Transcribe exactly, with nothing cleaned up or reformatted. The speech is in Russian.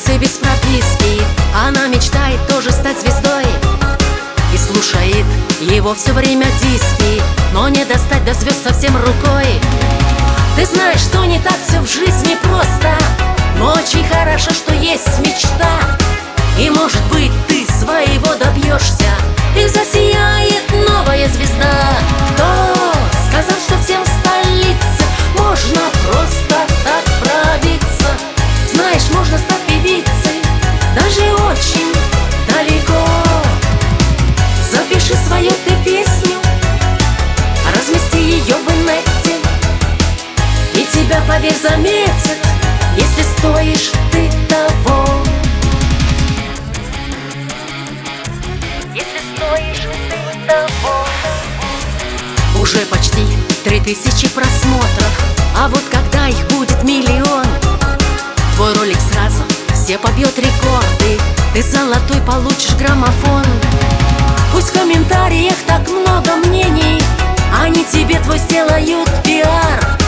столице без прописки. Она мечтает тоже стать звездой и слушает его все время диски, но не достать до звезд совсем рукой. Ты знаешь, что не так все в жизни просто, но очень хорошо, что есть мечта. И может быть ты своего добьешься, и засияет новая звезда. Кто сказал, что всем в столице можно просто так пробиться? Знаешь, можно стать певицей даже очень далеко. Запиши свою ты песню, размести ее в инете, и тебя, поверь, заметят, если стоишь ты того. Если стоишь ты того. Уже почти три тысячи просмотров, а вот когда их будет миллион, твой ролик сразу все побьет рекорды, ты золотой получишь граммофон. Пусть в комментариях так много мнений, они тебе твой сделают пиар.